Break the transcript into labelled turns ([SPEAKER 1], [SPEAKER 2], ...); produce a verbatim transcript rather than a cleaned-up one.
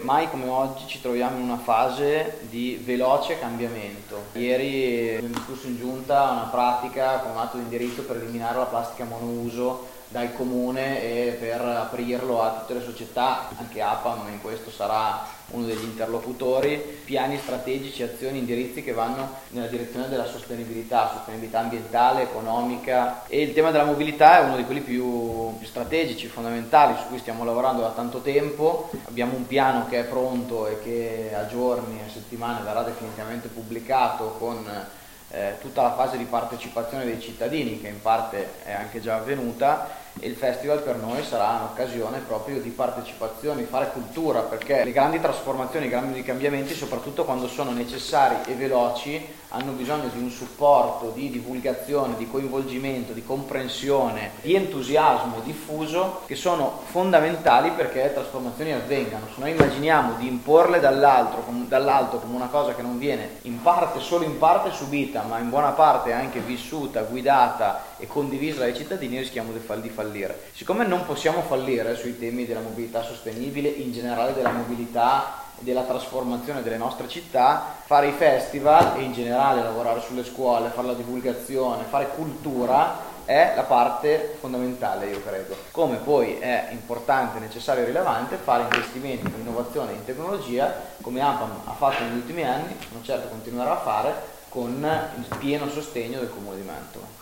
[SPEAKER 1] Mai come oggi ci troviamo in una fase di veloce cambiamento. Ieri abbiamo discusso in giunta una pratica con un atto di indirizzo per eliminare la plastica monouso dal comune e per aprirlo a tutte le società, anche APAM in questo sarà uno degli interlocutori, piani strategici, azioni, indirizzi che vanno nella direzione della sostenibilità, sostenibilità ambientale, economica, e il tema della mobilità è uno di quelli più, più strategici, fondamentali, su cui stiamo lavorando da tanto tempo. Abbiamo un piano che è pronto e che a giorni e settimane verrà definitivamente pubblicato con eh, tutta la fase di partecipazione dei cittadini, che in parte è anche già avvenuta, e il festival per noi sarà un'occasione proprio di partecipazione, di fare cultura, perché le grandi trasformazioni, i grandi cambiamenti, soprattutto quando sono necessari e veloci, hanno bisogno di un supporto, di divulgazione, di coinvolgimento, di comprensione, di entusiasmo diffuso, che sono fondamentali perché le trasformazioni avvengano. Se noi immaginiamo di imporle dall'alto, dall'alto come una cosa che non viene in parte, solo in parte subita, ma in buona parte anche vissuta, guidata e condivisa dai cittadini, rischiamo di fallire. Siccome non possiamo fallire sui temi della mobilità sostenibile, in generale della mobilità e della trasformazione delle nostre città, fare i festival e in generale lavorare sulle scuole, fare la divulgazione, fare cultura è la parte fondamentale, io credo. Come poi è importante, necessario e rilevante fare investimenti in innovazione e in tecnologia, come APAM ha fatto negli ultimi anni, non certo continuerà a fare, con il pieno sostegno del Comune di Mantova.